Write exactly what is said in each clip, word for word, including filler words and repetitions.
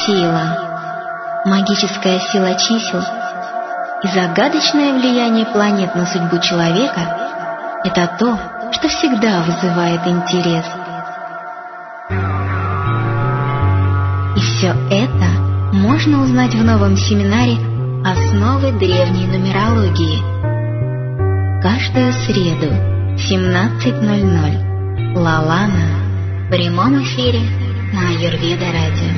Сила, магическая сила чисел и загадочное влияние планет на судьбу человека – это то, что всегда вызывает интерес. И все это можно узнать в новом семинаре «Основы древней нумерологии». Каждую среду в семнадцать ноль ноль. Лалана в прямом эфире на Аюрведа Радио.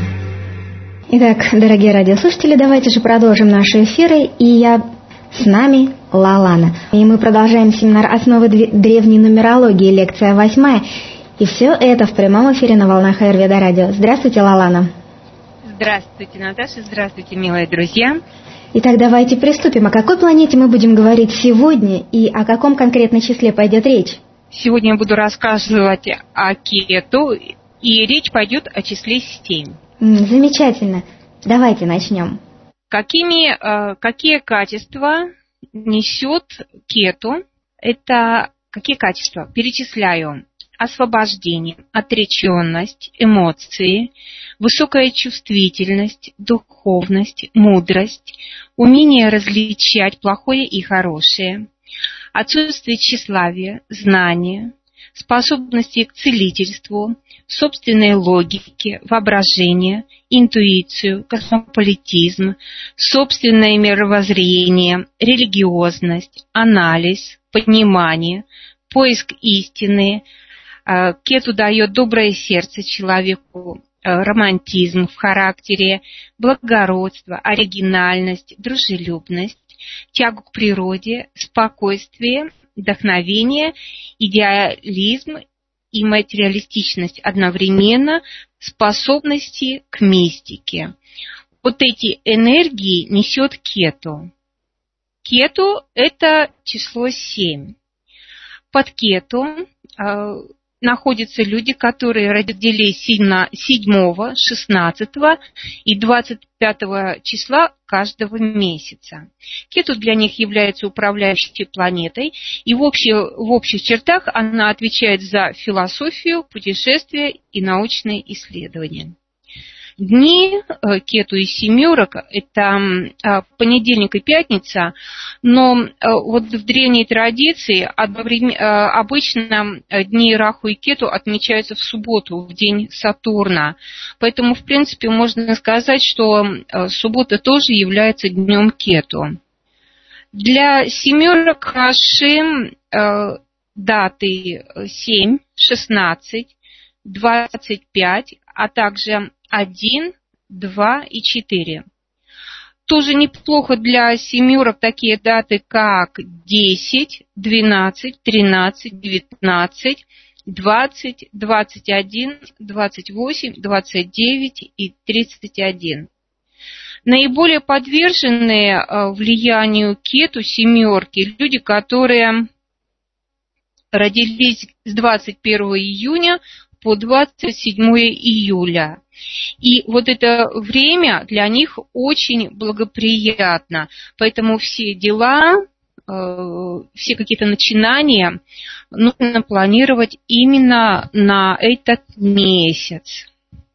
Итак, дорогие радиослушатели, давайте же продолжим наши эфиры. И я с нами Лалана. И мы продолжаем семинар «Основы древней нумерологии», лекция восьмая. И все это в прямом эфире на волнах Аюрведа Радио. Здравствуйте, Лалана. Здравствуйте, Наташа. Здравствуйте, милые друзья. Итак, давайте приступим. О какой планете мы будем говорить сегодня и о каком конкретно числе пойдет речь? Сегодня я буду рассказывать о Кету, и речь пойдет о числе семь. Замечательно. Давайте начнем. Какими, какие качества несет Кету? Это какие качества? Перечисляю. Освобождение, отреченность, эмоции, высокая чувствительность, духовность, мудрость, умение различать плохое и хорошее, отсутствие тщеславия, знания, способности к целительству, собственной логике, воображение, интуицию, космополитизм, собственное мировоззрение, религиозность, анализ, понимание, поиск истины. Кету дает доброе сердце человеку, романтизм в характере, благородство, оригинальность, дружелюбность, тягу к природе, спокойствие, вдохновение, идеализм и материалистичность одновременно, способности к мистике. Вот эти энергии несет Кету. Кету – это число семь. Под Кету э, находятся люди, которые родились седьмого, шестнадцатого и двадцать пятого числа каждого месяца. Кету для них является управляющей планетой, и в, общей, в общих чертах она отвечает за философию, путешествия и научные исследования. Дни Кету и семерок – это понедельник и пятница, но вот в древней традиции обычно дни Раху и Кету отмечаются в субботу, в день Сатурна. Поэтому, в принципе, можно сказать, что суббота тоже является днем Кету. Для семерок хороши даты семь, шестнадцать, двадцать пять, а также один, два и четыре. Тоже неплохо для семерок такие даты, как десять, двенадцать, тринадцать, девятнадцать, двадцать, двадцать один, двадцать восемь, двадцать девять и тридцать один. Наиболее подверженные влиянию Кету семерки люди, которые родились с двадцать первого июня по двадцать седьмого июля. И вот это время для них очень благоприятно. Поэтому все дела, все какие-то начинания нужно планировать именно на этот месяц.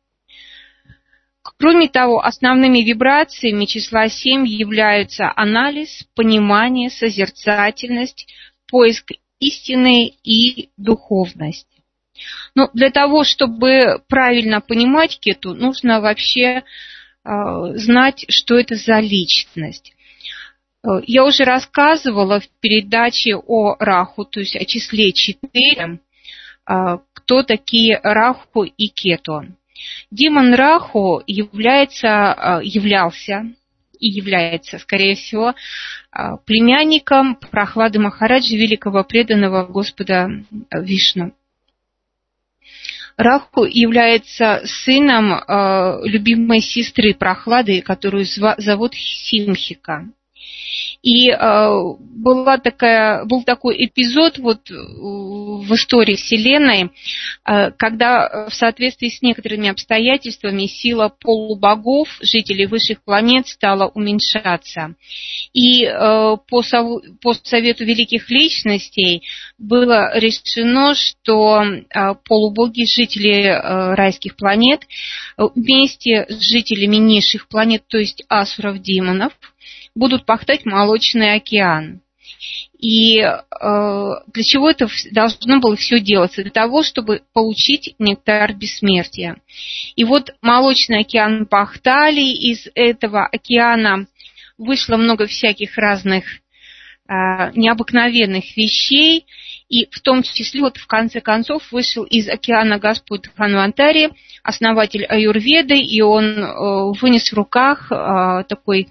Кроме того, основными вибрациями числа семь являются анализ, понимание, созерцательность, поиск истины и духовность. Но для того, чтобы правильно понимать Кету, нужно вообще э, знать, что это за личность. Я уже рассказывала в передаче о Раху, то есть о числе четыре, э, кто такие Раху и Кету. Демон Раху является, э, являлся и является, скорее всего, э, племянником Прохлады Махараджи, великого преданного Господа Вишну. Раху является сыном э, любимой сестры Прохлады, которую зва- зовут Симхика. И э, была такая, был такой эпизод вот в истории Вселенной, э, когда в соответствии с некоторыми обстоятельствами сила полубогов, жителей высших планет, стала уменьшаться. И э, по, сов... по совету великих личностей было решено, что э, полубоги, жители э, райских планет, вместе с жителями низших планет, то есть асуров, демонов, будут пахтать молочный океан. И э, для чего это должно было все делаться? Для того, чтобы получить нектар бессмертия. И вот молочный океан пахтали, из этого океана вышло много всяких разных э, необыкновенных вещей, и в том числе, вот в конце концов, вышел из океана Господь Дханвантари, основатель аюрведы, и он э, вынес в руках э, такой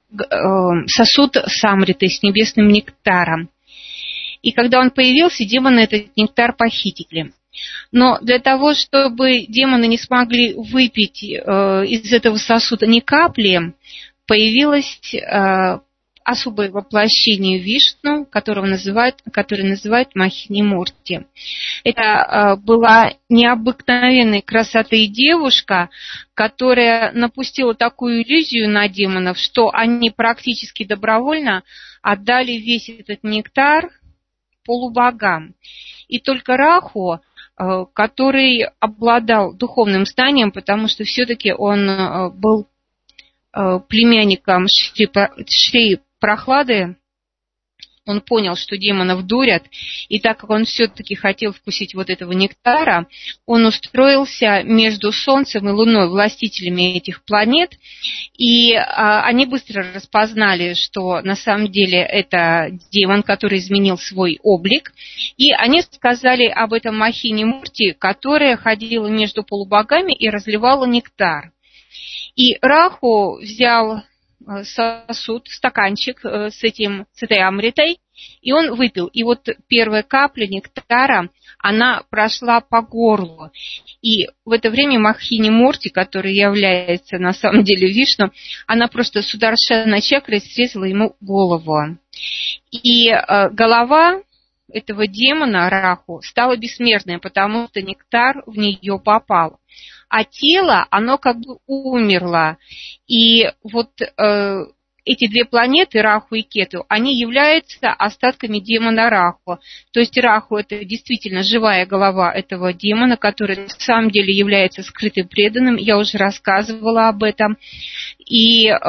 сосуд с амритой, с небесным нектаром. И когда он появился, демоны этот нектар похитили. Но для того, чтобы демоны не смогли выпить э, из этого сосуда ни капли, появилось э, особое воплощение Вишну, которого называют, которое называют Махини-Мурти. Это э, была необыкновенной красоты девушка, которая напустила такую иллюзию на демонов, что они практически добровольно отдали весь этот нектар полубогам. И только Раху, э, который обладал духовным знанием, потому что все-таки он э, был э, племянником Шри, Шри Прохлады, он понял, что демонов дурят, и так как он все-таки хотел вкусить вот этого нектара, он устроился между Солнцем и Луной, властителями этих планет, и а, они быстро распознали, что на самом деле это демон, который изменил свой облик, и они сказали об этом Махини-Мурти, которая ходила между полубогами и разливала нектар. И Раху взял сосуд, стаканчик с, этим, с этой амритой, и он выпил. И вот первая капля нектара, она прошла по горлу. И в это время Махини-Мурти, который является на самом деле Вишну, она просто Сударшана чакрой срезала ему голову. И э, голова этого демона Раху стала бессмертной, потому что нектар в нее попал. А тело, оно как бы умерло. И вот э, эти две планеты, Раху и Кету, они являются остатками демона Раху. То есть Раху – это действительно живая голова этого демона, который на самом деле является скрытым преданным. Я уже рассказывала об этом. И э,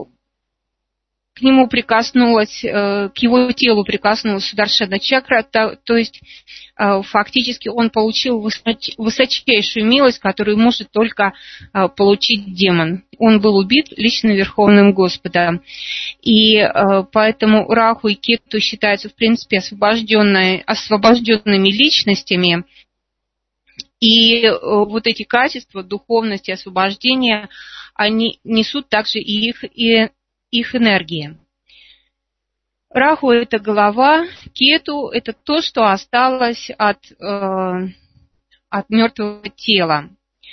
к нему прикоснулась, э, к его телу прикоснулась Сударшана чакра, то, то есть фактически он получил высочайшую милость, которую может только получить демон. Он был убит лично Верховным Господом. И поэтому Раху и Кету считаются, в принципе, освобожденными, освобожденными личностями. И вот эти качества, духовность и освобождение, они несут также и их, и их энергии. Раху – это голова, Кету – это то, что осталось от, э, от мертвого тела.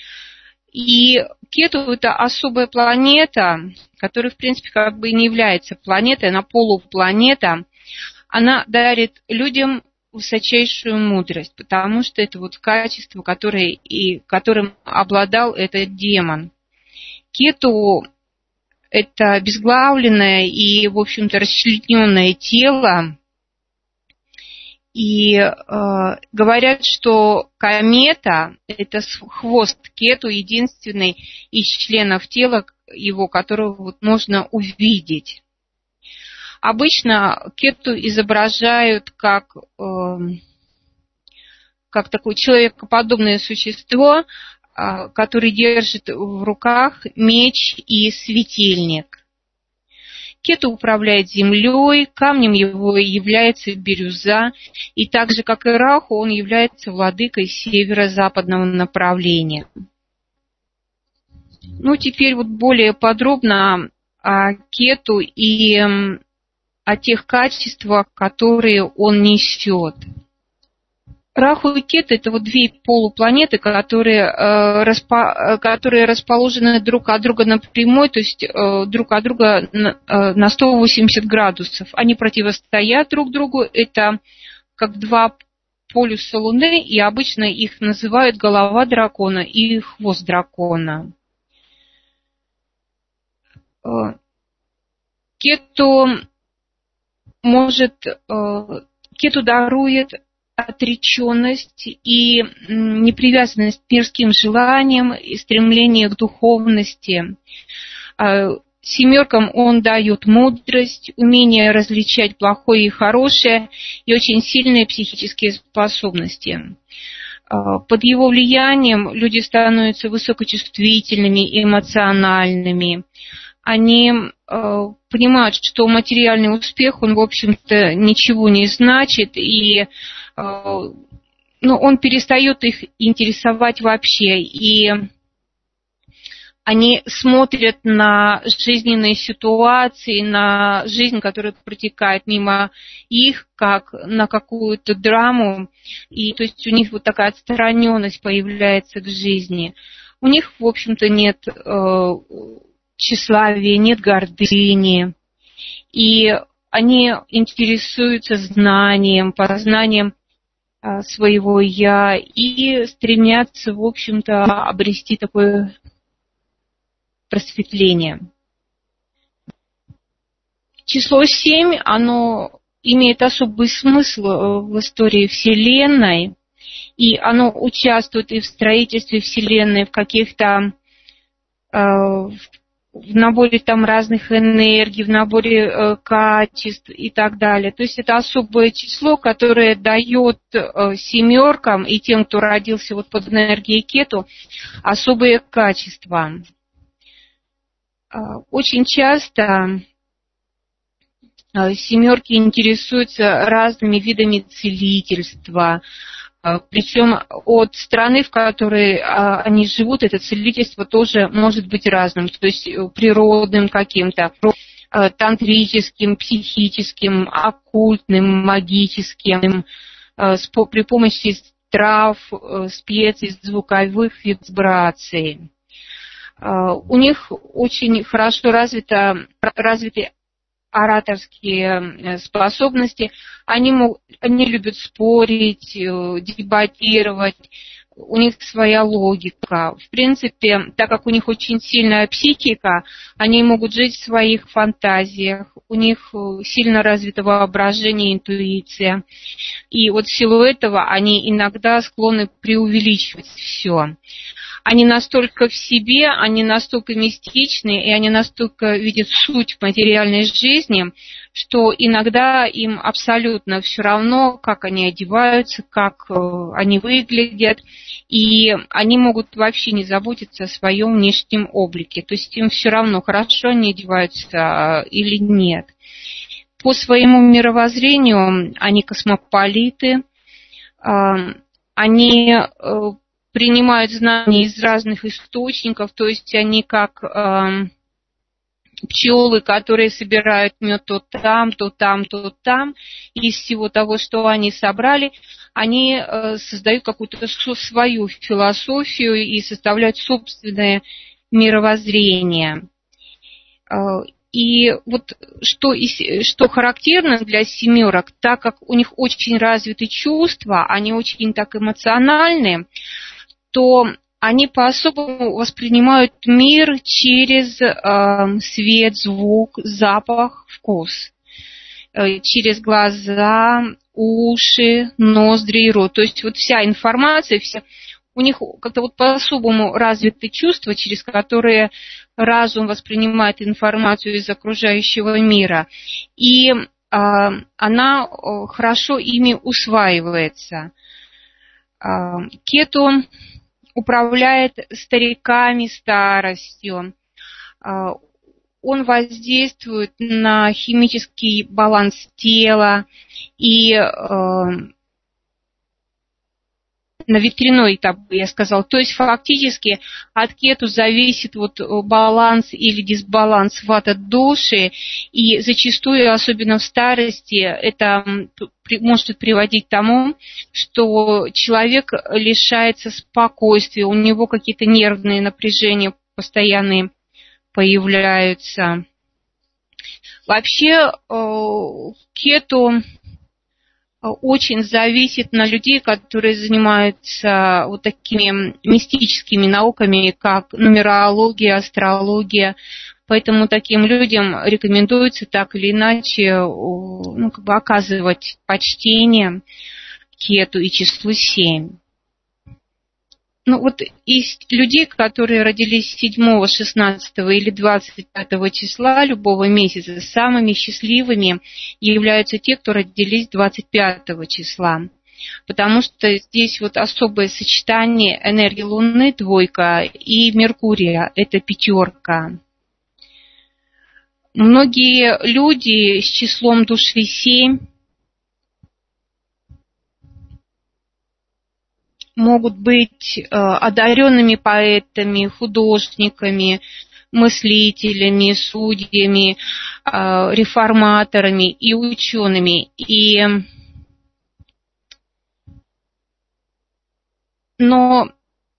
И Кету – это особая планета, которая, в принципе, как бы не является планетой, она полупланета. Она дарит людям высочайшую мудрость, потому что это вот качество, которое, и, которым обладал этот демон. Кету – это обезглавленное и, в общем-то, расчлененное тело. И э, говорят, что комета – это хвост Кету, единственный из членов тела его, которого вот можно увидеть. Обычно Кету изображают как, э, как такое человекоподобное существо, который держит в руках меч и светильник. Кету управляет землей, камнем его является бирюза, и так же, как и Раху, он является владыкой северо-западного направления. Ну, теперь вот более подробно о Кету и о тех качествах, которые он несет. Раху и Кету – это вот две полупланеты, которые, э, распо, которые расположены друг от друга напрямую, то есть э, друг от друга на, э, на сто восемьдесят градусов. Они противостоят друг другу, это как два полюса Луны, и обычно их называют голова дракона и хвост дракона. Кету может, Кету дарует отреченность и непривязанность к мирским желаниям и стремление к духовности. Семеркам он дает мудрость, умение различать плохое и хорошее и очень сильные психические способности. Под его влиянием люди становятся высокочувствительными, эмоциональными. Они э, понимают, что материальный успех, он, в общем-то, ничего не значит, и э, ну, он перестает их интересовать вообще. И они смотрят на жизненные ситуации, на жизнь, которая протекает мимо их, как на какую-то драму. И то есть у них вот такая отстраненность появляется к жизни. У них, в общем-то, нет э, тщеславия, нет гордыни. И они интересуются знанием, познанием э, своего «я» и стремятся, в общем-то, обрести такое просветление. Число семь, оно имеет особый смысл в истории Вселенной, и оно участвует и в строительстве Вселенной, в каких-то э, в наборе там разных энергий, в наборе э, качеств и так далее. То есть это особое число, которое дает э, семеркам и тем, кто родился вот под энергией Кету, особые качества. Очень часто семерки интересуются разными видами целительства, причем от страны, в которой они живут, это целительство тоже может быть разным, то есть природным каким-то, тантрическим, психическим, оккультным, магическим, при помощи трав, специй, звуковых вибраций. У них очень хорошо развито, развиты ораторские способности. Они, могут, они любят спорить, дебатировать. У них своя логика. В принципе, так как у них очень сильная психика, они могут жить в своих фантазиях. У них сильно развито воображение, интуиция. И вот в силу этого они иногда склонны преувеличивать все. Они настолько в себе, они настолько мистичны, и они настолько видят суть в материальной жизни, что иногда им абсолютно все равно, как они одеваются, как они выглядят, и они могут вообще не заботиться о своем внешнем облике. То есть им все равно, хорошо они одеваются или нет. По своему мировоззрению они космополиты, они принимают знания из разных источников, то есть они как э, пчелы, которые собирают мед то там, то там, то там, и из всего того, что они собрали, они э, создают какую-то свою философию и составляют собственное мировоззрение. Э, и вот что, что характерно для семерок, так как у них очень развиты чувства, они очень так эмоциональны, то они по-особому воспринимают мир через э, свет, звук, запах, вкус, э, через глаза, уши, ноздри и рот. То есть вот вся информация, вся, у них как-то вот по-особому развиты чувства, через которые разум воспринимает информацию из окружающего мира. И э, она хорошо ими усваивается. Э, Кету управляет стариками, старостью. Он воздействует на химический баланс тела и на ветряной этап, я сказала. То есть фактически от Кету зависит вот баланс или дисбаланс вата-доши, и зачастую, особенно в старости, это может приводить к тому, что человек лишается спокойствия, у него какие-то нервные напряжения постоянные появляются. Вообще кету очень зависит на людей, которые занимаются вот такими мистическими науками, как нумерология, астрология. Поэтому таким людям рекомендуется так или иначе, ну, как бы оказывать почтение кету и числу семь. Ну вот из людей, которые родились седьмого, шестнадцатого или двадцать пятого числа любого месяца, самыми счастливыми являются те, кто родились двадцать пятого числа. Потому что здесь вот особое сочетание энергии Луны, двойка, и Меркурия, это пятерка. Многие люди с числом души семь могут быть э, одаренными поэтами, художниками, мыслителями, судьями, э, реформаторами и учеными. И... Но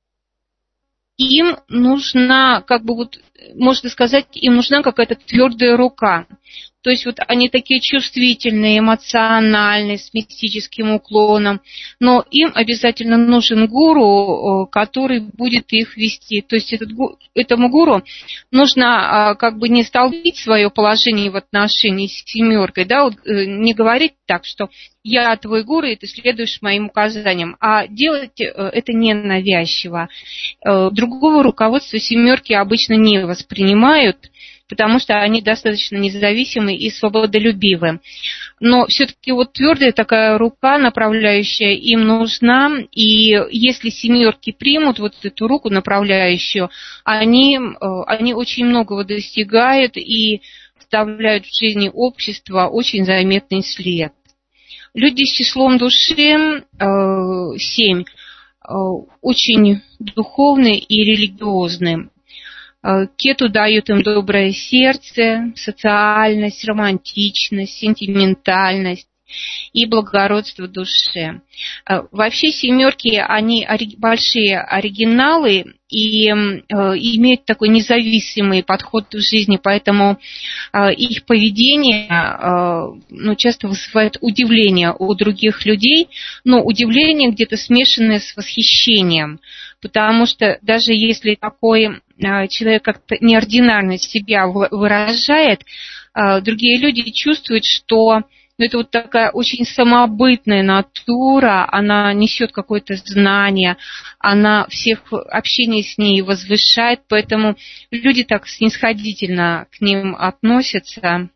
им нужна, как бы вот, можно сказать, им нужна какая-то твердая рука. То есть вот они такие чувствительные, эмоциональные, с мистическим уклоном, но им обязательно нужен гуру, который будет их вести. То есть этот, этому гуру нужно как бы не столбить свое положение в отношении с семеркой, да, вот, не говорить так, что я твой гуру, и ты следуешь моим указаниям, а делать это ненавязчиво. Другого руководства семерки обычно не воспринимают, потому что они достаточно независимы и свободолюбивы. Но все-таки вот твердая такая рука, направляющая, им нужна, и если семерки примут вот эту руку направляющую, они, они очень многого достигают и вставляют в жизни общества очень заметный след. Люди с числом души семь очень духовные и религиозные. Кету дает им доброе сердце, социальность, романтичность, сентиментальность и благородство души. Вообще семерки, они большие оригиналы и имеют такой независимый подход в жизни, поэтому их поведение ну, часто вызывает удивление у других людей, но удивление где-то смешанное с восхищением, потому что даже если такой человек как-то неординарно себя выражает, другие люди чувствуют, что это вот такая очень самобытная натура, она несет какое-то знание, она всех общение с ней возвышает, поэтому люди так снисходительно к ним относятся.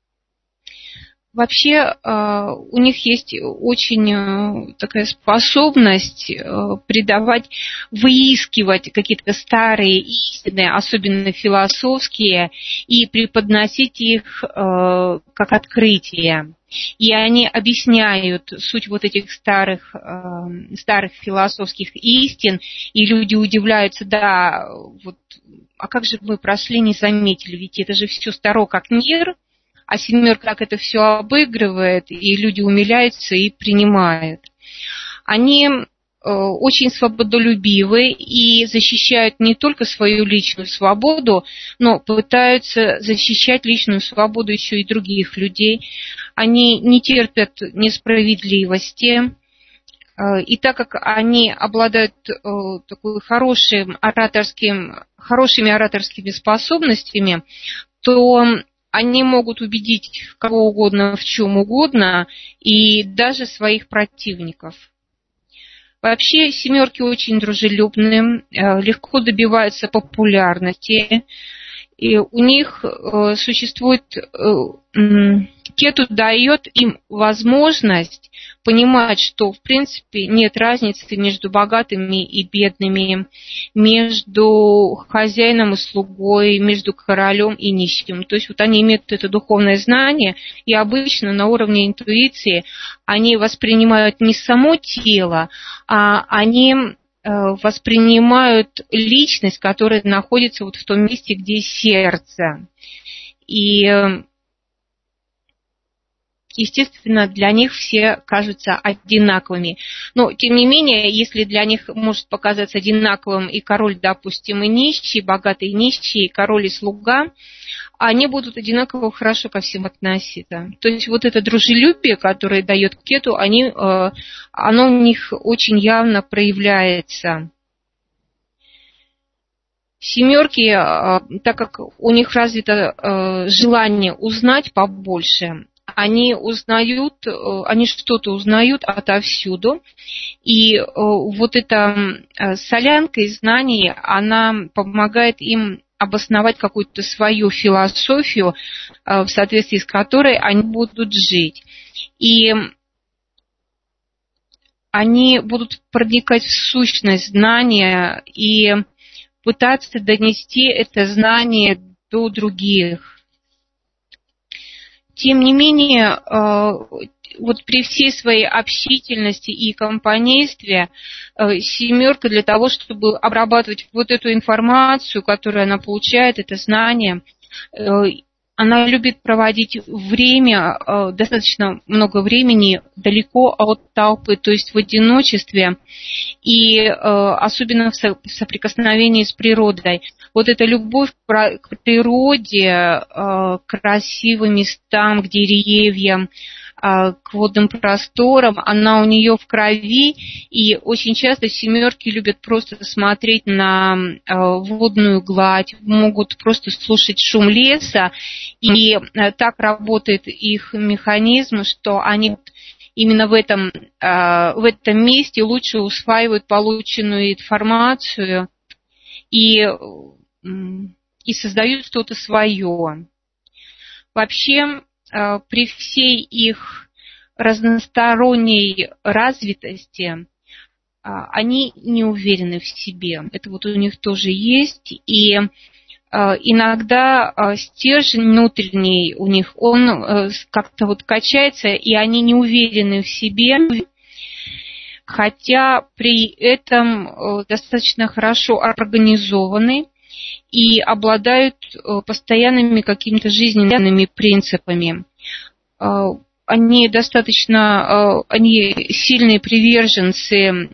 Вообще у них есть очень такая способность придавать, выискивать какие-то старые истины, особенно философские, и преподносить их как открытие. И они объясняют суть вот этих старых, старых философских истин, и люди удивляются, да, вот, а как же мы прошли, не заметили, ведь это же все старо как мир. А семерка как это все обыгрывает, и люди умиляются и принимают. Они э, очень свободолюбивы и защищают не только свою личную свободу, но пытаются защищать личную свободу еще и других людей. Они не терпят несправедливости. Э, и так как они обладают э, такой хорошим ораторским, хорошими ораторскими способностями, то они могут убедить кого угодно в чем угодно, и даже своих противников. Вообще семерки очень дружелюбные, легко добиваются популярности, и у них существует, кету дает им возможность понимать, что в принципе нет разницы между богатыми и бедными, между хозяином и слугой, между королем и нищим. То есть вот они имеют это духовное знание, и обычно на уровне интуиции они воспринимают не само тело, а они воспринимают личность, которая находится вот в том месте, где сердце. И естественно, для них все кажутся одинаковыми. Но, тем не менее, если для них может показаться одинаковым и король, допустим, и нищий, богатый и нищий, и король и слуга, они будут одинаково хорошо ко всем относиться. То есть вот это дружелюбие, которое дает Кету, они, оно у них очень явно проявляется. Семерки, так как у них развито желание узнать побольше, они узнают, они что-то узнают отовсюду, и вот эта солянка из знаний, она помогает им обосновать какую-то свою философию, в соответствии с которой они будут жить. И они будут проникать в сущность знания и пытаться донести это знание до других. Тем не менее, вот при всей своей общительности и компанействе семерка для того, чтобы обрабатывать вот эту информацию, которую она получает, это знание, она любит проводить время, достаточно много времени далеко от толпы, то есть в одиночестве, и особенно в соприкосновении с природой. Вот эта любовь к природе, к красивым местам, к деревьям, к водным просторам, она у нее в крови, и очень часто семерки любят просто смотреть на водную гладь, могут просто слушать шум леса, и так работает их механизм, что они именно в этом, в этом месте лучше усваивают полученную информацию и, и создают что-то свое. Вообще, при всей их разносторонней развитости они не уверены в себе. Это вот у них тоже есть. И иногда стержень внутренний у них, он как-то вот качается, и они не уверены в себе, хотя при этом достаточно хорошо организованы и обладают постоянными какими-то жизненными принципами. Они достаточно, они сильные приверженцы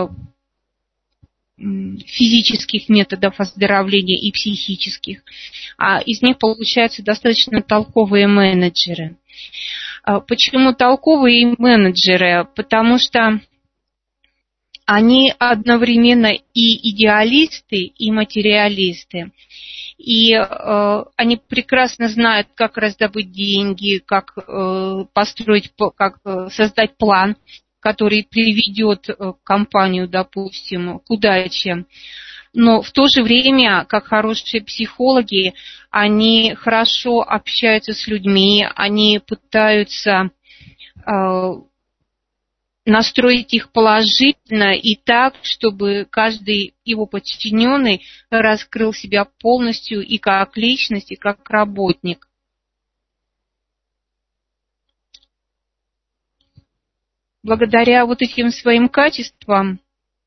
физических методов оздоровления и психических, а из них получаются достаточно толковые менеджеры. Почему толковые менеджеры? Потому что они одновременно и идеалисты, и материалисты. И э, они прекрасно знают, как раздобыть деньги, как э, построить, как э, создать план, который приведет э, компанию, допустим, к удаче. Но в то же время, как хорошие психологи, они хорошо общаются с людьми, они пытаются э, настроить их положительно и так, чтобы каждый его подчиненный раскрыл себя полностью и как личность, и как работник. Благодаря вот этим своим качествам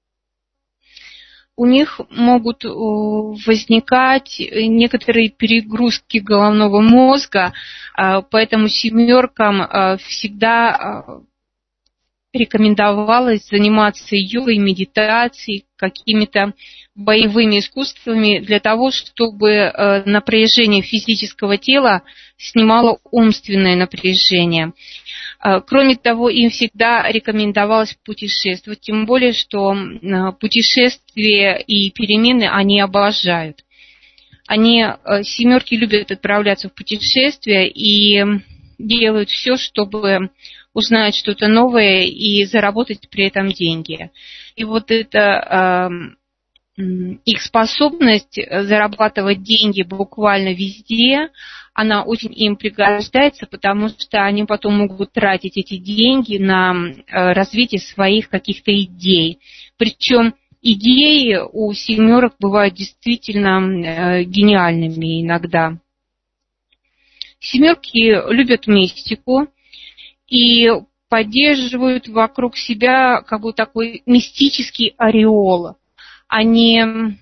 у них могут возникать некоторые перегрузки головного мозга, поэтому семеркам всегда рекомендовалось заниматься йогой, медитацией, какими-то боевыми искусствами для того, чтобы напряжение физического тела снимало умственное напряжение. Кроме того, им всегда рекомендовалось путешествовать, тем более, что путешествия и перемены они обожают. Они, семерки, любят отправляться в путешествия и делают все, чтобы узнать что-то новое и заработать при этом деньги. И вот эта э, их способность зарабатывать деньги буквально везде, она очень им пригождается, потому что они потом могут тратить эти деньги на э, развитие своих каких-то идей. Причем идеи у семерок бывают действительно э, гениальными иногда. Семерки любят мистику и поддерживают вокруг себя как бы такой мистический ореол. Они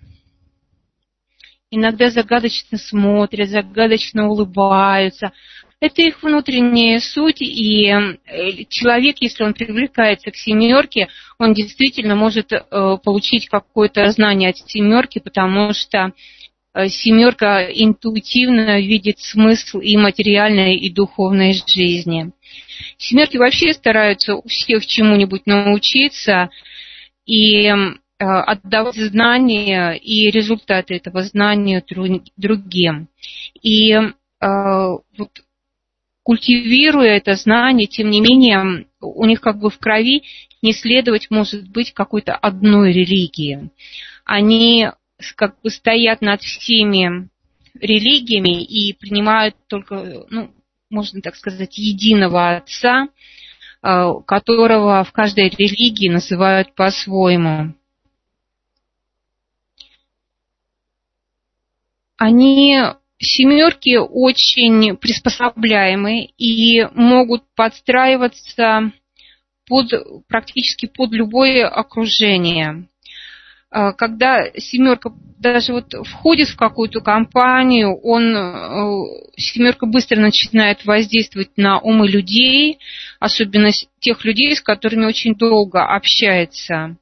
иногда загадочно смотрят, загадочно улыбаются, Это их внутренняя суть, и человек, если он привлекается к семерке, он действительно может получить какое-то знание от семерки, потому что семерка интуитивно видит смысл и материальной, и духовной жизни. Семерки вообще стараются у всех чему-нибудь научиться и отдавать знания и результаты этого знания другим. И вот, культивируя это знание, тем не менее, у них как бы в крови не следовать может быть какой-то одной религии. Они как бы стоят над всеми религиями и принимают только, ну, можно так сказать, единого Отца, которого в каждой религии называют по-своему. Они, семерки, очень приспособляемы и могут подстраиваться под, практически под любое окружение. Когда семерка даже вот входит в какую-то компанию, он, семерка быстро начинает воздействовать на умы людей, особенно тех людей, с которыми очень долго общается.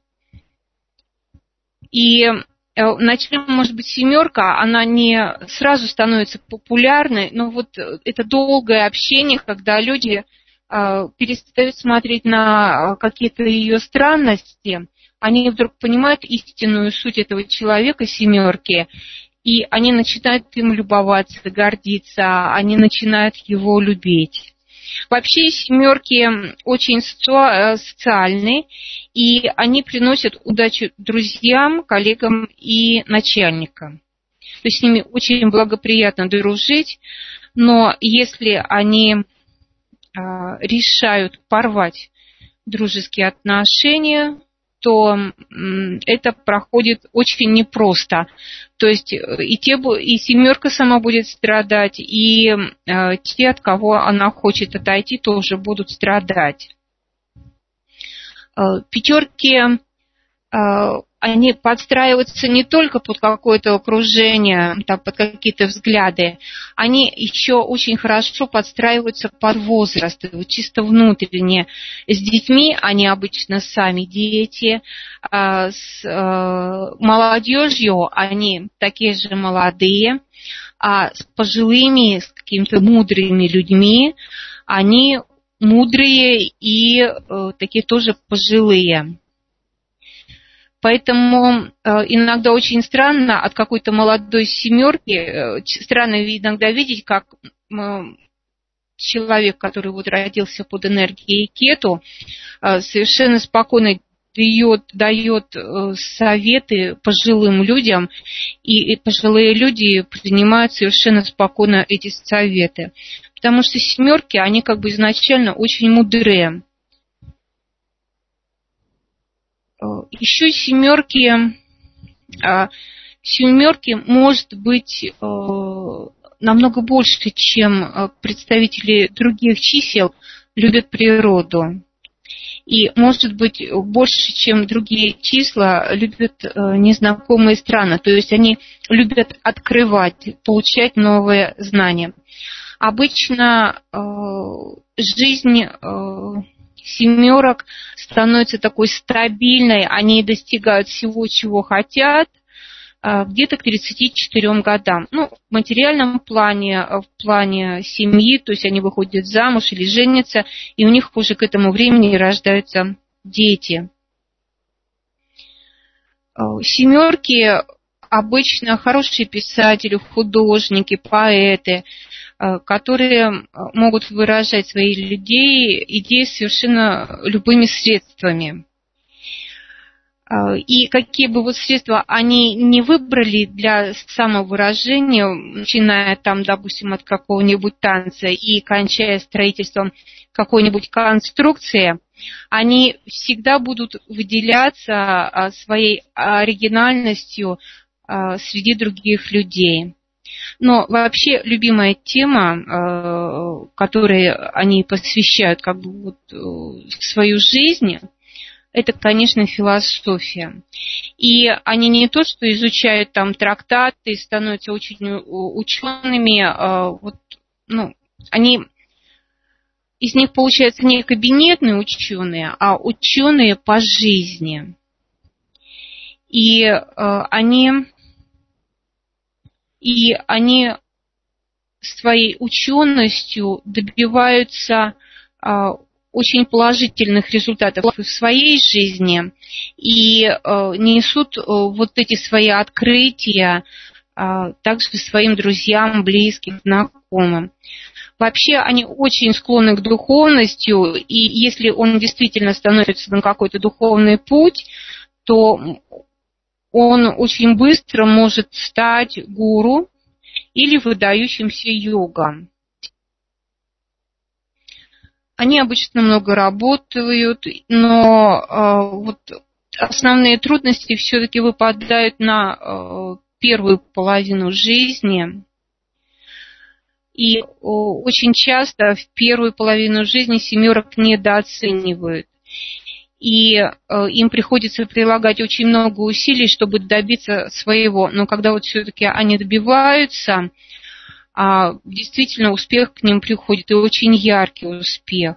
И вначале, может быть, семерка, она не сразу становится популярной, но вот это долгое общение, когда люди перестают смотреть на какие-то ее странности, они вдруг понимают истинную суть этого человека, семерки, и они начинают им любоваться, гордиться, они начинают его любить. Вообще семерки очень социальны, и они приносят удачу друзьям, коллегам и начальникам. То есть с ними очень благоприятно дружить, но если они решают порвать дружеские отношения, то это проходит очень непросто. То есть и, те, и семерка сама будет страдать, и э, те, от кого она хочет отойти, тоже будут страдать. Э, пятерки, э, они подстраиваются не только под какое-то окружение, там, под какие-то взгляды, они еще очень хорошо подстраиваются под возраст, чисто внутренне. С детьми они обычно сами дети, с молодежью они такие же молодые, а с пожилыми, с какими-то мудрыми людьми они мудрые и такие тоже пожилые. Поэтому э, иногда очень странно от какой-то молодой семерки, э, странно иногда видеть, как э, человек, который вот родился под энергией кету, э, совершенно спокойно дает, дает э, советы пожилым людям, и, и пожилые люди принимают совершенно спокойно эти советы. Потому что семерки, они как бы изначально очень мудрые. Еще семерки, семерки может быть намного больше, чем представители других чисел, любят природу. И может быть больше, чем другие числа, любят незнакомые страны. То есть они любят открывать, получать новые знания. Обычно жизнь семерок становится такой стабильной, они достигают всего, чего хотят, где-то к тридцати четырем годам. Ну, в материальном плане, в плане семьи, то есть они выходят замуж или женятся, и у них уже к этому времени рождаются дети. Семерки обычно хорошие писатели, художники, поэты, которые могут выражать свои людей, идеи совершенно любыми средствами. И какие бы вот средства они не выбрали для самовыражения, начиная там, допустим, от какого-нибудь танца и кончая строительством какой-нибудь конструкции, они всегда будут выделяться своей оригинальностью среди других людей. Но вообще любимая тема, которой они посвящают как бы вот свою жизнь, это, конечно, философия. И они не то, что изучают там трактаты, становятся очень учеными, вот, ну, они, из них получаются не кабинетные ученые, а ученые по жизни. И э, они, и они своей ученостью добиваются э, очень положительных результатов в своей жизни и э, несут э, вот эти свои открытия э, также своим друзьям, близким, знакомым. Вообще они очень склонны к духовности, и если он действительно становится на какой-то духовный путь, то он очень быстро может стать гуру или выдающимся йогом. Они обычно много работают, но э, вот основные трудности все-таки выпадают на э, первую половину жизни. И э, очень часто в первую половину жизни семерок недооценивают. И э, им приходится прилагать очень много усилий, чтобы добиться своего. Но когда вот все-таки они добиваются, э, действительно успех к ним приходит, и очень яркий успех.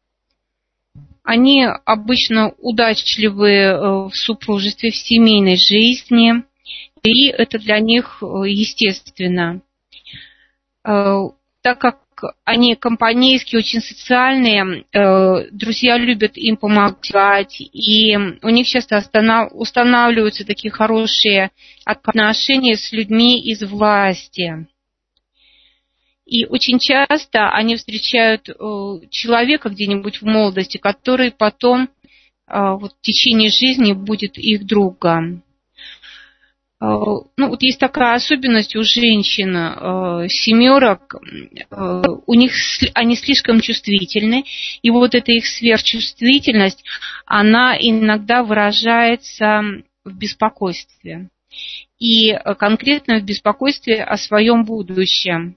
Они обычно удачливы э, в супружестве, в семейной жизни, и это для них э, естественно. Э, так как они компанейские, очень социальные, э, друзья любят им помогать, и у них часто устанавливаются такие хорошие отношения с людьми из власти. И очень часто они встречают э, человека где-нибудь в молодости, который потом э, вот, в течение жизни будет их другом. Ну, вот есть такая особенность у женщин э, семерок, э, у них они слишком чувствительны, и вот эта их сверхчувствительность, она иногда выражается в беспокойстве, и конкретно в беспокойстве о своем будущем.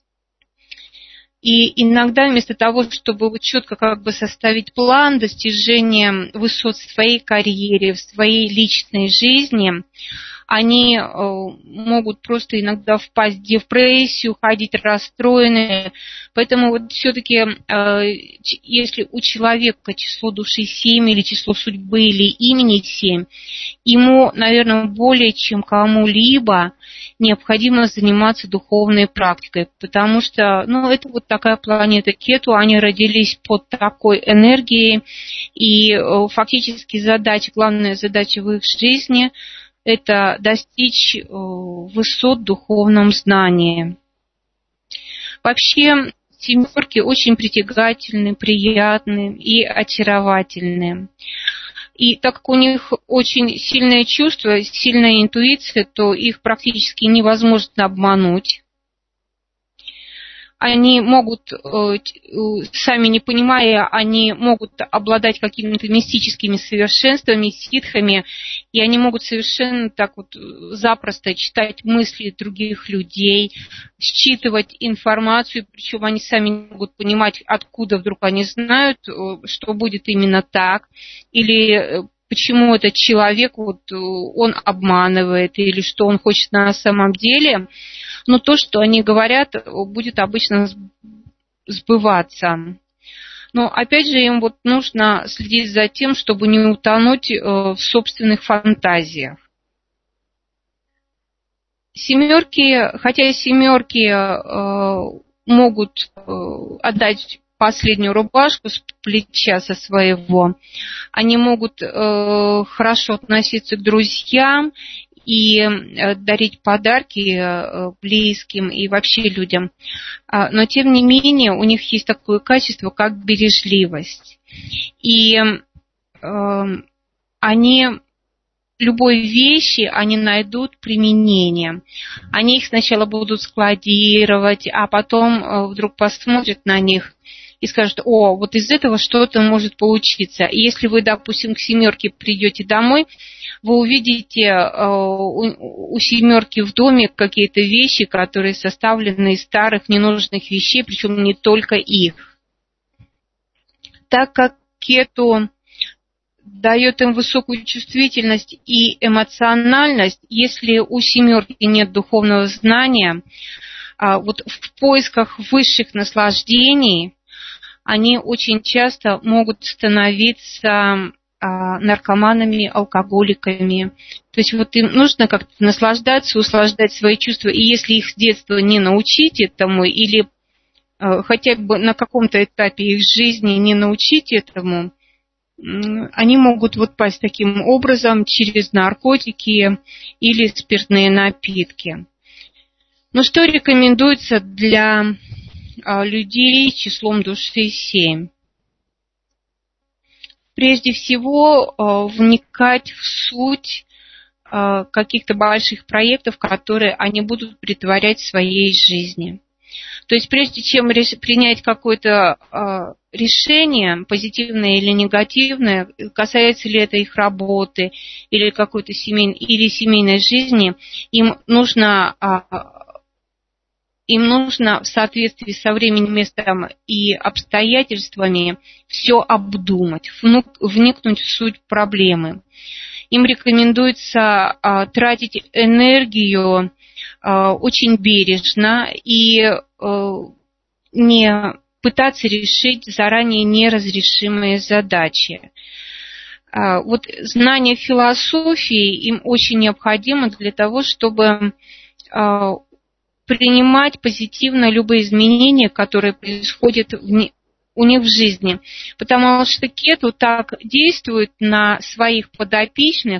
И иногда вместо того, чтобы вот четко как бы составить план достижения высот в своей карьере, в своей личной жизни, они э, могут просто иногда впасть в депрессию, ходить расстроенные. Поэтому вот все-таки, э, если у человека число души семь или число судьбы или имени семь, ему, наверное, более чем кому-либо необходимо заниматься духовной практикой, потому что, ну, это вот такая планета Кету, они родились под такой энергией, и э, фактически задача, главная задача в их жизни – это достичь высот в духовном знании. Вообще, семерки очень притягательны, приятны и очаровательны. И так как у них очень сильное чувство, сильная интуиция, то их практически невозможно обмануть. Они могут, сами не понимая, они могут обладать какими-то мистическими совершенствами, ситхами, и они могут совершенно так вот запросто читать мысли других людей, считывать информацию, причем они сами не могут понимать, откуда вдруг они знают, что будет именно так, или почему этот человек, вот, он обманывает, или что он хочет на самом деле. Но то, что они говорят, будет обычно сбываться. Но опять же им вот нужно следить за тем, чтобы не утонуть в собственных фантазиях. Семерки, хотя семерки могут отдать последнюю рубашку с плеча со своего, они могут хорошо относиться к друзьям и дарить подарки близким и вообще людям. Но, тем не менее, у них есть такое качество, как бережливость. И э, они любой вещи, они найдут применение. Они их сначала будут складировать, а потом вдруг посмотрят на них и скажут: о, вот из этого что-то может получиться. И если вы, допустим, к семерке придете домой, вы увидите э, у, у семерки в доме какие-то вещи, которые составлены из старых ненужных вещей, причем не только их. Так как Кету дает им высокую чувствительность и эмоциональность, если у семерки нет духовного знания, вот в поисках высших наслаждений они очень часто могут становиться наркоманами, алкоголиками. То есть вот им нужно как-то наслаждаться, услаждать свои чувства. И если их с детства не научить этому, или хотя бы на каком-то этапе их жизни не научить этому, они могут вот пасть таким образом через наркотики или спиртные напитки. Ну, что рекомендуется для людей числом души семь? Прежде всего, вникать в суть каких-то больших проектов, которые они будут претворять в своей жизни. То есть прежде чем принять какое-то решение, позитивное или негативное, касается ли это их работы или какой-то семейной, или семейной жизни, им нужно, им нужно в соответствии со временем, местом и обстоятельствами все обдумать, вникнуть в суть проблемы. Им рекомендуется тратить энергию очень бережно и не пытаться решить заранее неразрешимые задачи. Вот знание философии им очень необходимо для того, чтобы принимать позитивно любые изменения, которые происходят у них в жизни. Потому что кету так действует на своих подопечных,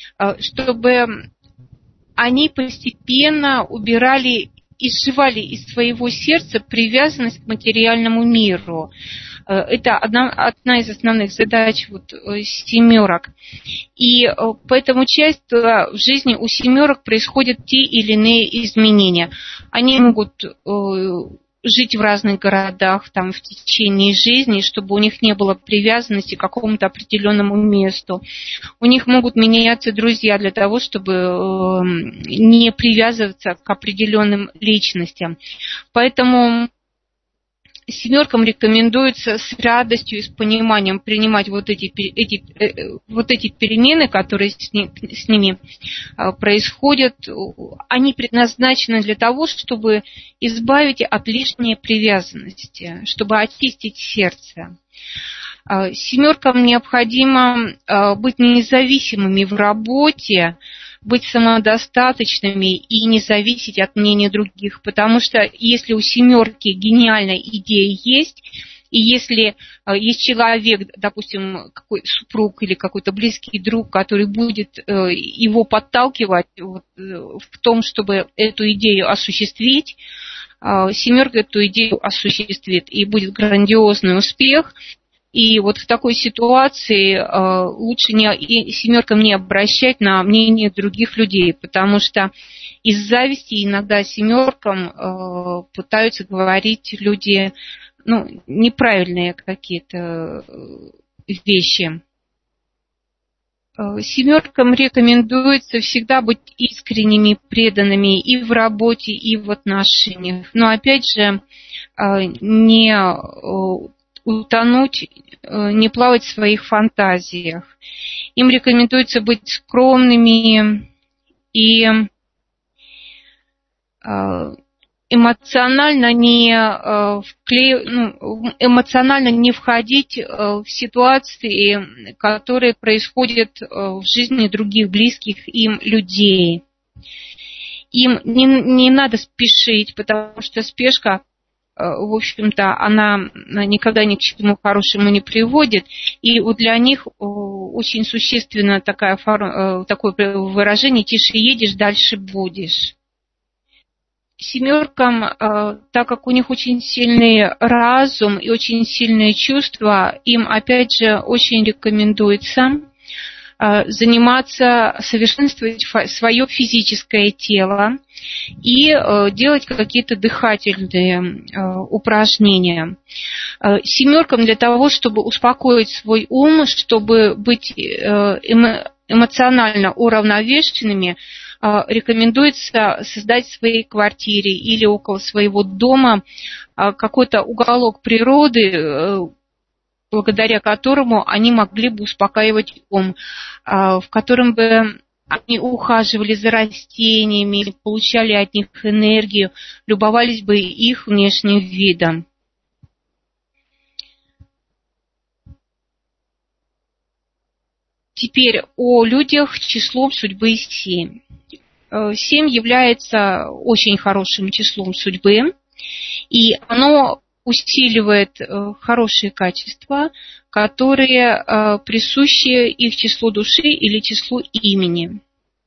чтобы они постепенно убирали и сживали из своего сердца привязанность к материальному миру. Это одна, одна из основных задач вот, семерок. И поэтому часто в жизни у семерок происходят те или иные изменения. Они могут жить в разных городах там, в течение жизни, чтобы у них не было привязанности к какому-то определенному месту. У них могут меняться друзья для того, чтобы э, не привязываться к определенным личностям. Поэтому семеркам рекомендуется с радостью и с пониманием принимать вот эти, эти, вот эти перемены, которые с, ним, с ними происходят. Они предназначены для того, чтобы избавить от лишней привязанности, чтобы очистить сердце. Семеркам необходимо быть независимыми в работе, быть самодостаточными и не зависеть от мнения других. Потому что если у семерки гениальная идея есть, и если есть человек, допустим, какой супруг или какой-то близкий друг, который будет его подталкивать в том, чтобы эту идею осуществить, семерка эту идею осуществит, и будет грандиозный успех. И вот в такой ситуации э, лучше не, и семеркам не обращать на мнение других людей, потому что из зависти иногда семеркам э, пытаются говорить люди, ну, неправильные какие-то вещи. Э, семеркам рекомендуется всегда быть искренними, преданными и в работе, и в отношениях. Но опять же, э, не э, утонуть, не плавать в своих фантазиях. Им рекомендуется быть скромными и эмоционально не, вкле... ну, эмоционально не входить в ситуации, которые происходят в жизни других близких им людей. Им не, не надо спешить, потому что спешка, в общем-то, она никогда ни к чему хорошему не приводит. И вот для них очень существенно такая, такое выражение «тише едешь, дальше будешь». Семеркам, так как у них очень сильный разум и очень сильные чувства, им, опять же, очень рекомендуется заниматься, совершенствовать свое физическое тело и делать какие-то дыхательные упражнения. Семеркам для того, чтобы успокоить свой ум, чтобы быть эмоционально уравновешенными, рекомендуется создать в своей квартире или около своего дома какой-то уголок природы, благодаря которому они могли бы успокаивать ум, в котором бы они ухаживали за растениями, получали от них энергию, любовались бы их внешним видом. Теперь о людях числом судьбы семь. Семь является очень хорошим числом судьбы, и оно усиливает хорошие качества, которые присущи их числу души или числу имени.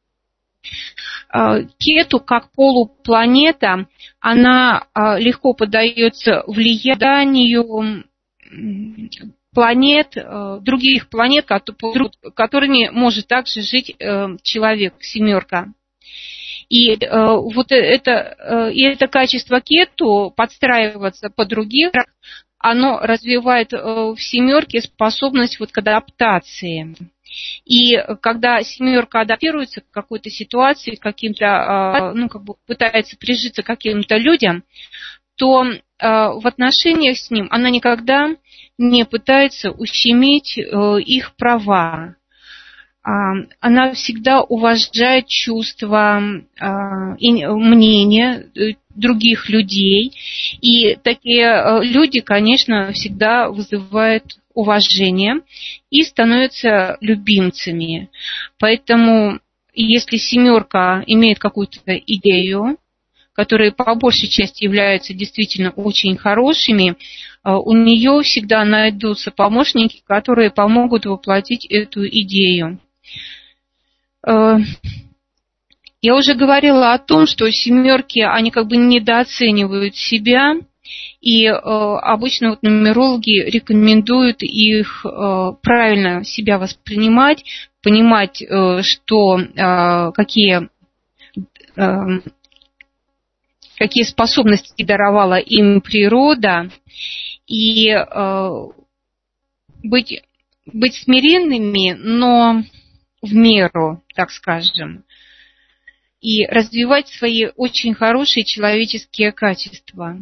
Кету, как полупланета, она легко поддается влиянию планет, других планет, которыми может также жить человек, семерка. И э, вот это, э, и это качество кету, подстраиваться под других, оно развивает э, в семерке способность вот к адаптации. И когда семерка адаптируется к какой-то ситуации, к каким-то, э, ну, как бы пытается прижиться к каким-то людям, то э, в отношениях с ним она никогда не пытается ущемить э, их права. Она всегда уважает чувства и мнения других людей. И такие люди, конечно, всегда вызывают уважение и становятся любимцами. Поэтому, если семерка имеет какую-то идею, которые по большей части являются действительно очень хорошими, у нее всегда найдутся помощники, которые помогут воплотить эту идею. Я уже говорила о том, что семерки, они как бы недооценивают себя, и э, обычно вот нумерологи рекомендуют их э, правильно себя воспринимать, понимать, э, что э, какие, э, какие способности даровала им природа, и э, быть, быть смиренными, но в меру, так скажем, и развивать свои очень хорошие человеческие качества.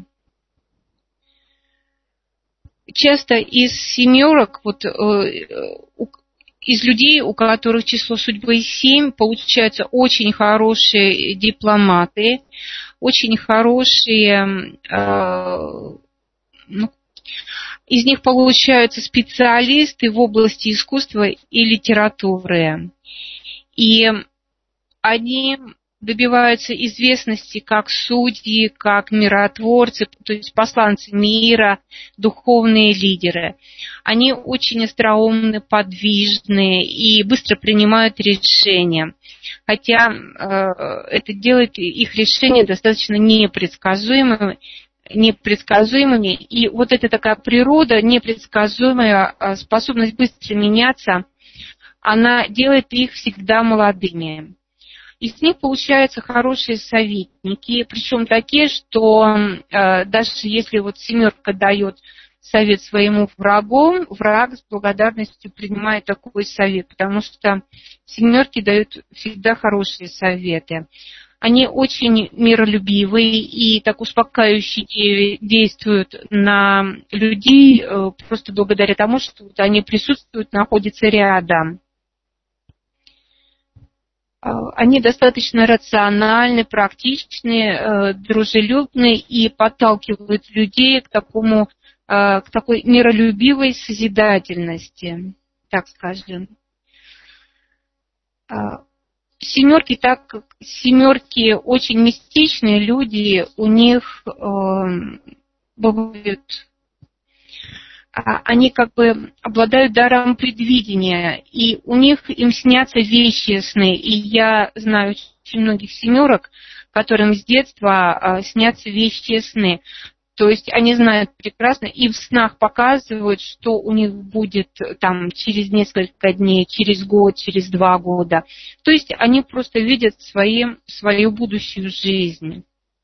Часто из семерок, вот, э, из людей, у которых число судьбы семь, получаются очень хорошие дипломаты, очень хорошие, э, ну, из них получаются специалисты в области искусства и литературы. И они добиваются известности как судьи, как миротворцы, то есть посланцы мира, духовные лидеры. Они очень остроумны, подвижные и быстро принимают решения. Хотя э, это делает их решения достаточно непредсказуемыми, непредсказуемыми. И вот эта такая природа, непредсказуемая способность быстро меняться, она делает их всегда молодыми. Из них получаются хорошие советники, причем такие, что э, даже если вот семерка дает совет своему врагу, враг с благодарностью принимает такой совет, потому что семерки дают всегда хорошие советы. Они очень миролюбивые и так успокаивающе действуют на людей э, просто благодаря тому, что они присутствуют, находятся рядом. Они достаточно рациональны, практичны, дружелюбны и подталкивают людей к такому, к такой миролюбивой созидательности, так скажем. Семерки, так как семерки очень мистичные люди, у них бывают, они как бы обладают даром предвидения, и у них им снятся вещи сны. И я знаю очень многих семерок, которым с детства снятся вещи сны. То есть они знают прекрасно и в снах показывают, что у них будет там через несколько дней, через год, через два года. То есть они просто видят свои, свою будущую жизнь.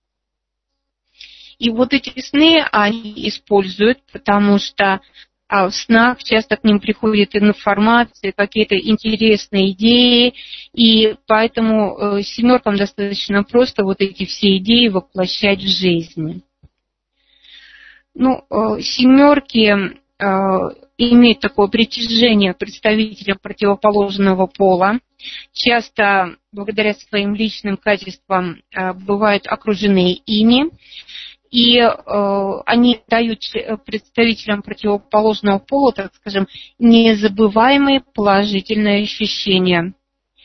И вот эти сны они используют, потому что в снах часто к ним приходит информация, какие-то интересные идеи, и поэтому семеркам достаточно просто вот эти все идеи воплощать в жизнь. Ну, семерки имеют такое притяжение к представителям противоположного пола, часто благодаря своим личным качествам бывают окружены ими, и они дают представителям противоположного пола, так скажем, незабываемые положительные ощущения.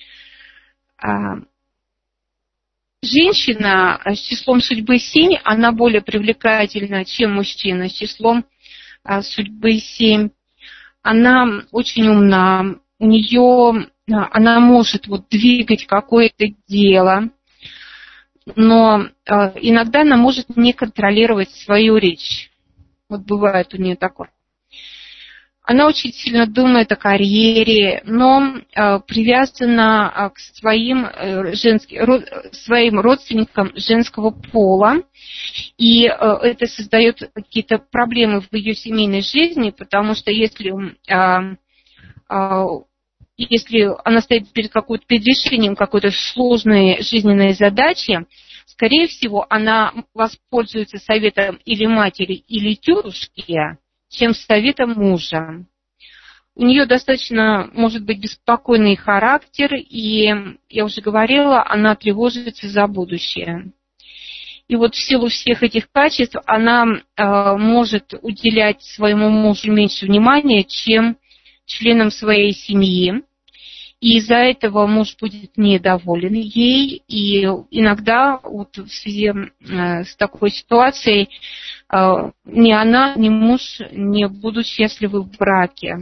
Женщина с числом судьбы семь, она более привлекательна, чем мужчина с числом судьбы семь. Она очень умна, у нее, она может вот двигать какое-то дело, но иногда она может не контролировать свою речь. Вот бывает у нее такое. Она очень сильно думает о карьере, но э, привязана э, к своим, э, женским, ро, своим родственникам женского пола. И э, это создает какие-то проблемы в ее семейной жизни, потому что если, э, э, если она стоит перед, какой-то, перед решением какой-то сложной жизненной задачи, скорее всего, она воспользуется советом или матери, или тетушки, чем советом мужа. У нее достаточно, может быть, беспокойный характер, и, я уже говорила, она тревожится за будущее. И вот в силу всех этих качеств она э, может уделять своему мужу меньше внимания, чем членам своей семьи. И из-за этого муж будет недоволен ей, и иногда вот в связи с такой ситуацией ни она, ни муж не будут счастливы в браке.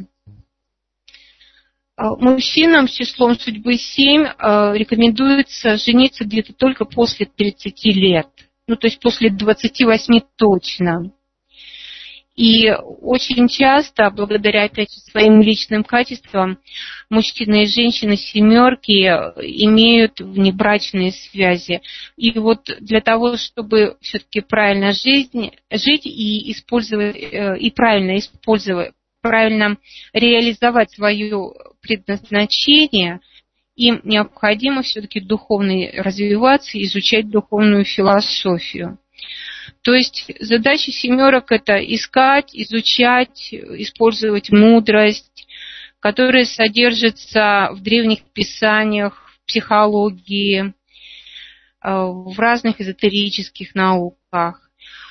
Мужчинам с числом судьбы семь рекомендуется жениться где-то только после тридцати лет, ну то есть после двадцати восьми точно. И очень часто, благодаря, опять же, своим личным качествам, мужчины и женщины семерки имеют внебрачные связи. И вот для того, чтобы все-таки правильно жизнь, жить и использовать, и правильно использовать, правильно реализовать свое предназначение, им необходимо все-таки духовно развиваться, изучать духовную философию. То есть задача семерок – это искать, изучать, использовать мудрость, которая содержится в древних писаниях, в психологии, в разных эзотерических науках.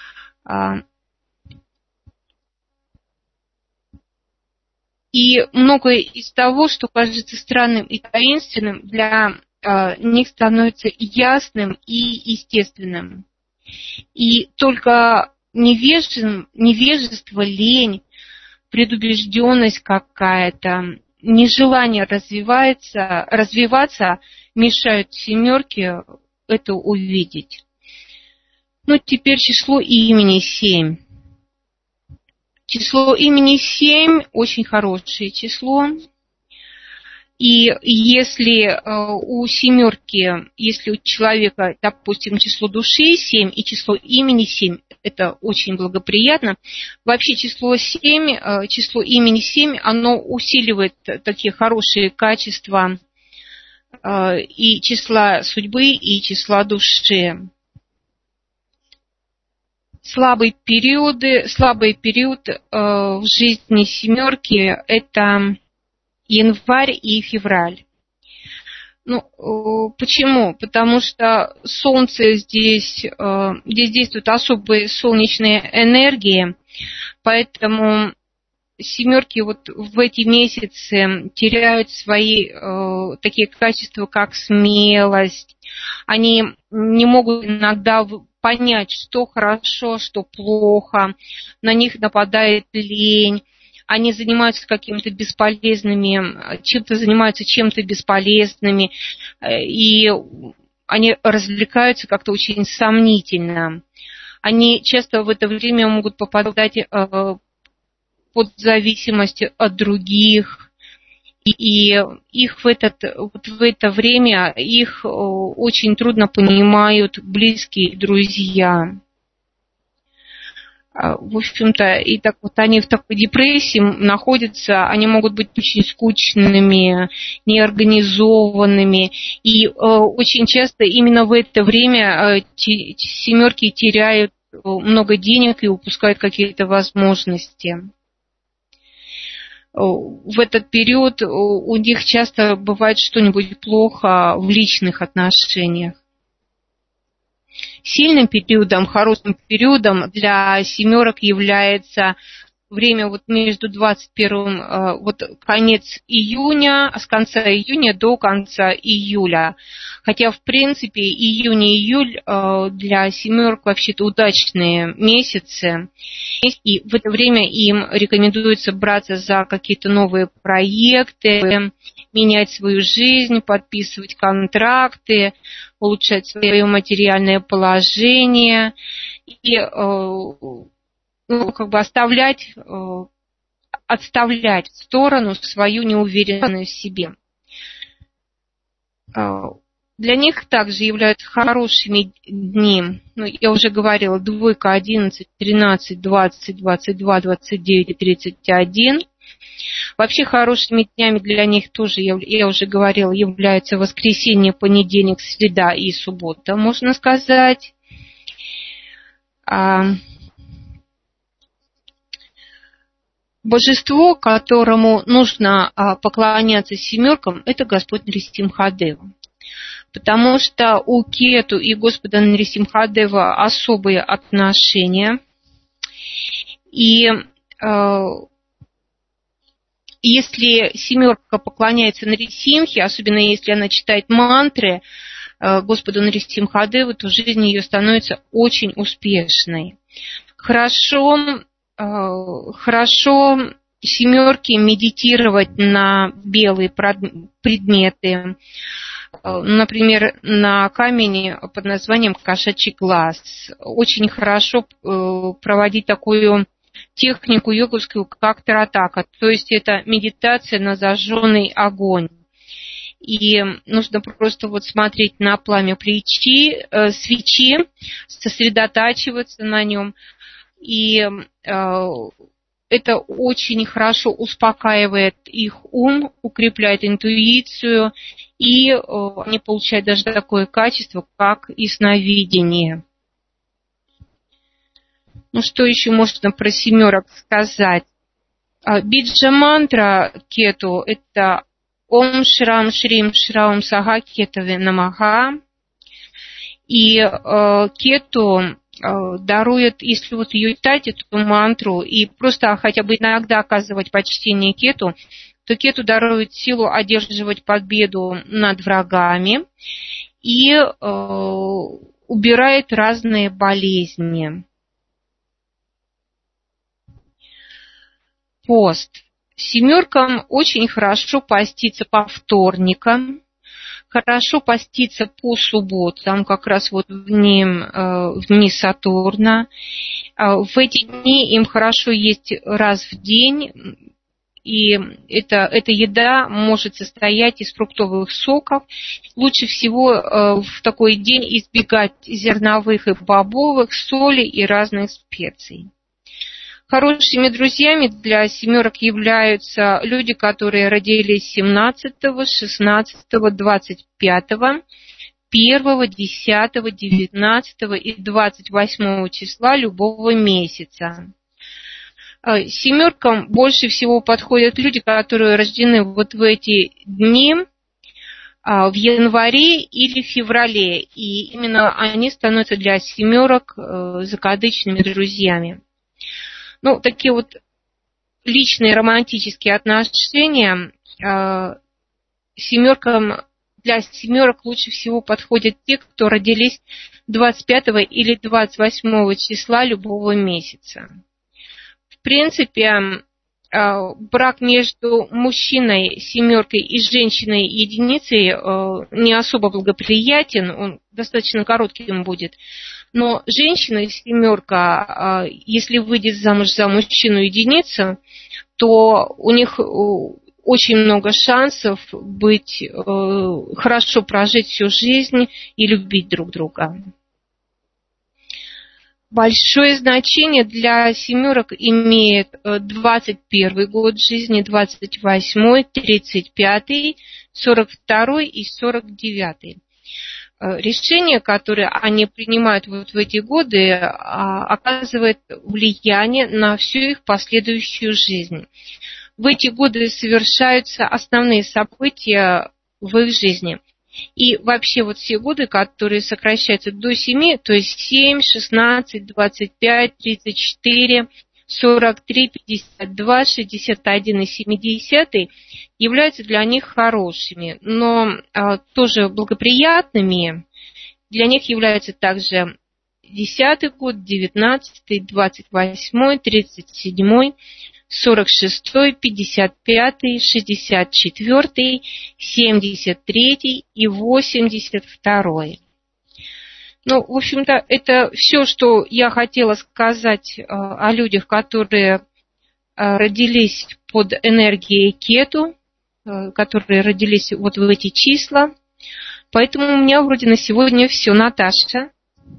И многое из того, что кажется странным и таинственным, для них становится ясным и естественным. И только невежество, невежество, лень, предубежденность какая-то, нежелание развиваться, развиваться мешают семерке это увидеть. Ну, теперь число имени семь. Число имени семь очень хорошее число. И если у семерки, если у человека, допустим, число души семь и число имени семь, это очень благоприятно. Вообще число семь, число имени семь, оно усиливает такие хорошие качества и числа судьбы, и числа души. Слабые периоды, слабый период в жизни семерки – это январь и февраль. Ну, почему? Потому что Солнце здесь, здесь действуют особые солнечные энергии, поэтому семерки вот в эти месяцы теряют свои такие качества, как смелость. Они не могут иногда понять, что хорошо, что плохо. На них нападает лень. Они занимаются какими-то бесполезными, чем-то занимаются чем-то бесполезными, и они развлекаются как-то очень сомнительно. Они часто в это время могут попадать под зависимость от других, и их в, этот, вот в это время их очень трудно понимают близкие друзья. В общем-то, и так вот они в такой депрессии находятся, они могут быть очень скучными, неорганизованными, и э, очень часто именно в это время э, те, семерки теряют много денег и упускают какие-то возможности. в этот период у них часто бывает что-нибудь плохо в личных отношениях. Сильным периодом, хорошим периодом для семерок является время вот между двадцать первым, вот конец июня, с конца июня до конца июля. Хотя, в принципе, июнь и июль для семерок вообще-то удачные месяцы. И в это время им рекомендуется браться за какие-то новые проекты, менять свою жизнь, подписывать контракты, улучшать свое материальное положение и ну, как бы оставлять, отставлять в сторону свою неуверенность в себе. Для них также являются хорошими дни, ну, я уже говорила, двойка, одиннадцать, тринадцать, двадцать, двадцать два, двадцать девять и тридцать один. Вообще хорошими днями для них тоже, я уже говорила, являются воскресенье, понедельник, среда и суббота, можно сказать. Божество, которому нужно поклоняться семеркам, это Господь Нрисимхадева. Потому что у Кету и Господа Нрисимхадева особые отношения. И э, если семерка поклоняется Нрисимхе, особенно если она читает мантры э, Господу Нрисимхадеву, то жизнь ее становится очень успешной. Хорошо... Хорошо семерки медитировать на белые предметы, например, на камне под названием кошачий глаз. Очень хорошо проводить такую технику йоговскую, как таратака, то есть это медитация на зажженный огонь. И нужно просто вот смотреть на пламя плечи, э, свечи, сосредотачиваться на нем. И э, это очень хорошо успокаивает их ум, укрепляет интуицию, и э, они получают даже такое качество, как ясновидение. Ну, что еще можно про семерок сказать? Биджа-мантра Кету – это Ом Шрам Шрим Шраум Сага Кетаве Намаха. И э, Кету э, дарует, если вот ее читать, эту мантру, и просто хотя бы иногда оказывать почтение Кету, то Кету дарует силу одерживать победу над врагами и э, убирает разные болезни. Пост. Семеркам очень хорошо поститься по вторникам, хорошо поститься по субботам, как раз вот в дни, в дни Сатурна. В эти дни им хорошо есть раз в день, и это, эта еда может состоять из фруктовых соков. Лучше всего в такой день избегать зерновых и бобовых, соли и разных специй. Хорошими друзьями для семерок являются люди, которые родились семнадцатого, шестнадцатого, двадцать пятого, первого, десятого, девятнадцатого и двадцать восьмого числа любого месяца. Семеркам больше всего подходят люди, которые рождены вот в эти дни, в январе или феврале, и именно они становятся для семерок закадычными друзьями. Ну, такие вот личные романтические отношения э, семеркам, для семерок лучше всего подходят те, кто родились двадцать пятого или двадцать восьмого числа любого месяца. В принципе, э, брак между мужчиной семеркой и женщиной единицей э, не особо благоприятен, он достаточно коротким будет. Но женщина семерка, если выйдет замуж за мужчину единицу, то у них очень много шансов быть, хорошо прожить всю жизнь и любить друг друга. Большое значение для семерок имеет двадцать первый год жизни, двадцать восьмой, тридцать пятый, сорок второй и сорок девятый. Решения, которые они принимают вот в эти годы, оказывают влияние на всю их последующую жизнь. в эти годы совершаются основные события в их жизни. И вообще вот все годы, которые сокращаются до семи, то есть семь, шестнадцать, двадцать пять, тридцать четыре, сорок три, пятьдесят два, шестьдесят один и семьдесят, являются для них хорошими, но а, тоже благоприятными. Для них являются также десятый год, девятнадцатый, двадцать восьмой, тридцать седьмой, сорок шестой, пятьдесят пятый, шестьдесят четвёртый, семьдесят третий и восемьдесят второй. Ну, в общем-то, это все, что я хотела сказать э, о людях, которые э, родились под энергией кету, э, которые родились вот в эти числа. Поэтому у меня вроде на сегодня все. Наташа?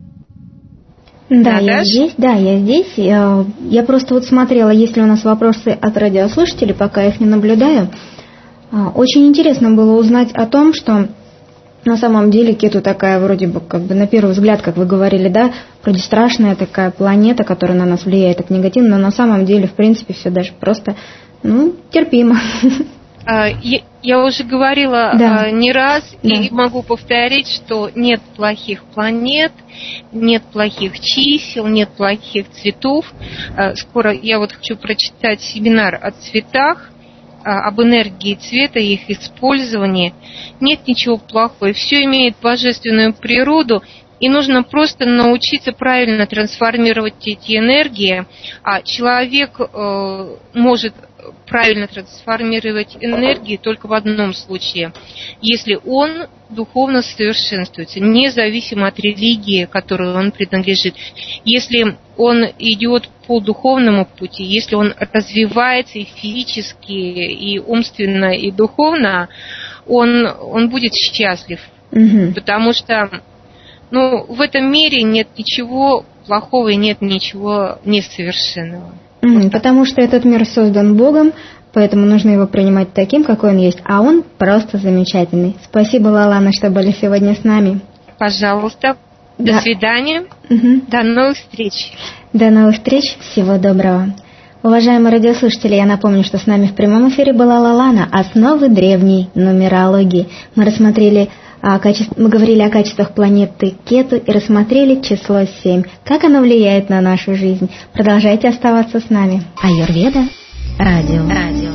Да, Наташ? я здесь, да, я здесь. Я, я просто вот смотрела, есть ли у нас вопросы от радиослушателей, пока я их не наблюдаю. Очень интересно было узнать о том, что на самом деле кету такая вроде бы, как бы на первый взгляд, как вы говорили, да, вроде страшная такая планета, которая на нас влияет так негативно, но на самом деле, в принципе, все даже просто, ну, терпимо. Я, я уже говорила да. не раз да. и могу повторить, что нет плохих планет, нет плохих чисел, нет плохих цветов. Скоро я вот хочу прочитать семинар о цветах, об энергии цвета и их использовании. Нет ничего плохого, все имеет божественную природу, и нужно просто научиться правильно трансформировать эти энергии, а человек э, может правильно трансформировать энергии только в одном случае, если он духовно совершенствуется, независимо от религии, которой он принадлежит. Если он идет по духовному пути, если он развивается и физически, и умственно, и духовно, он, он будет счастлив. Угу. Потому что ну, в этом мире нет ничего плохого и нет ничего несовершенного. Mm, потому что этот мир создан Богом, поэтому нужно его принимать таким, какой он есть. А он просто замечательный. Спасибо, Лалана, что были сегодня с нами. Пожалуйста. До да. свидания. Угу. До новых встреч. До новых встреч. Всего доброго. Уважаемые радиослушатели, я напомню, что с нами в прямом эфире была Лалана, основы древней нумерологии. Мы рассмотрели о качестве, мы говорили о качествах планеты Кету и рассмотрели число семь. Как оно влияет на нашу жизнь? Продолжайте оставаться с нами. Аюрведа. Радио. Радио.